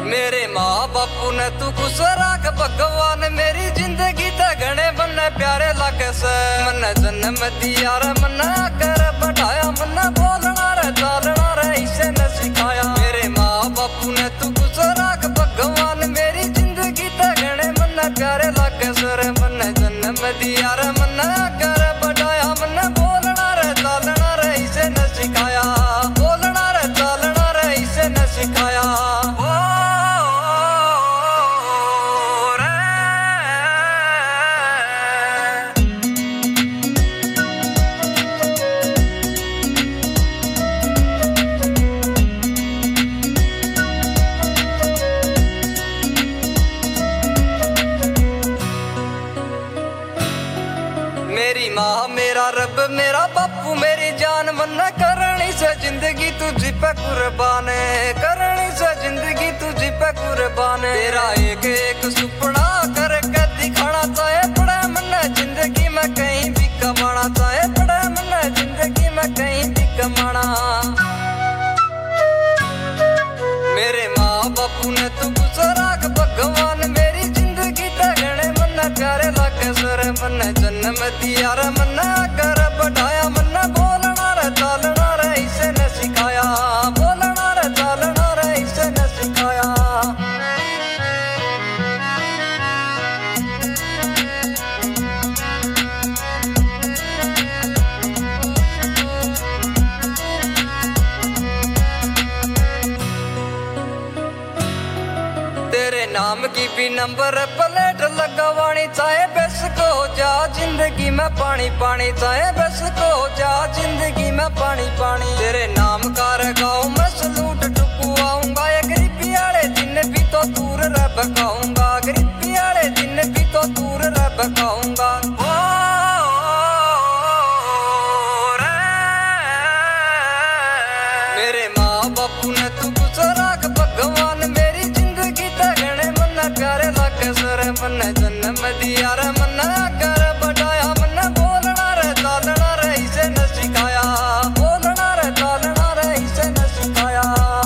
मेरे माँ बापू ने तू खुश रख भगवान, मेरी जिंदगी ते घने बन्ने प्यारे लागे से। मन्ने जन्म दिया रे मन्ने कर बढ़ाया, मन्ने बोलना रे चालना रे इसे ने सिखाया। मेरे माँ बापू ने तू खुश रख भगवान, मेरी जिंदगी ते घने मन्ने प्यारे लागे से रे। मन्ने जन्म दिया रे मन्ने कर बढ़ाया, मन्ने बोलना रे चालना रे इसे ने सिखाया। बोलना रे चालना रे इसे ने सिखाया। मेरी माँ मेरा रब मेरा बापू मेरी जान, मन्ने करनी से जिंदगी तुझी पे कुर्बान है। करनी से जिंदगी तुझी पे कुर्बान है। तेरा एक एक सुपना करके दिखाना चाहे पड़े मन्ने जिंदगी में कहीं भी कमाना चाहे पड़े मन्ने जिंदगी में कहीं भी कमाना। मेरे माँ बापू ने तू कुछ रख भगवान, मेरी जिंदगी ते घने मन्ने प्यारे लागे सर। मन्ने जन्म दिया रे मन्ने कर बढ़ाया, मन्ने बोलना रे चालना रे इसे ने सिखाया। बोलना रे चालना रे इसे ने सिखाया। तेरे नाम की भी नंबर प्लेट लगवानी चाहे बस को जा जिंदगी में पानी पानी, चाहे बस को जा जिंदगी में पानी पानी। तेरे नाम का गाँव में सलूट टुकुआऊंगा, ये गरीबी वाले दिन भी तो दूर रह बकाऊंगा। गरीबी वाले दिन भी तो दूर रह बकाऊंगा। मेरे माँ बापू ने तू कुछ रख भगवान, मेरी जिंदगी ते घने मन्ने प्यारे लागे सर। मन्ने जन्म दिया रे मन्ने कर बढ़ाया, मन्ने बोलना रे चालना रे इसे ने सिखाया। बोलना रे चालना रे इसे ने सिखाया।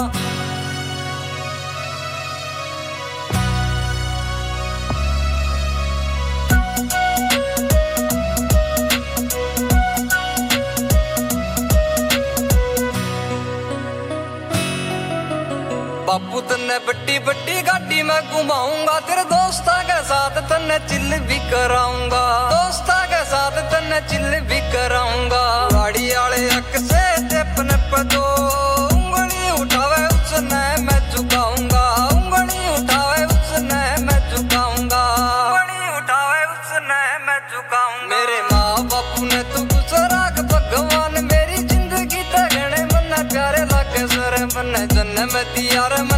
बापू तन्ने बड्डी बड्डी गाड़ी में घुमाऊंगा, तेरे दोस्ता के साथ तन्ने चिल भी कराऊंगा। दोस्ता के साथ तन्ने चिल भी कराऊंगा। गाड़ी वाले हक से अपने पे दो उंगली उठावे उसने मैं झुकाऊंगा। उंगली उठावे उसने मैं झुकाऊंगा। उंगली उठावे उसने मैं झुकाऊंगा। मेरे माँ बापू ने तू कुछ रख भगवान, मेरी जिंदगी ते घने मन्ने प्यारे लागे सर। मन्ने जन्म दिया रे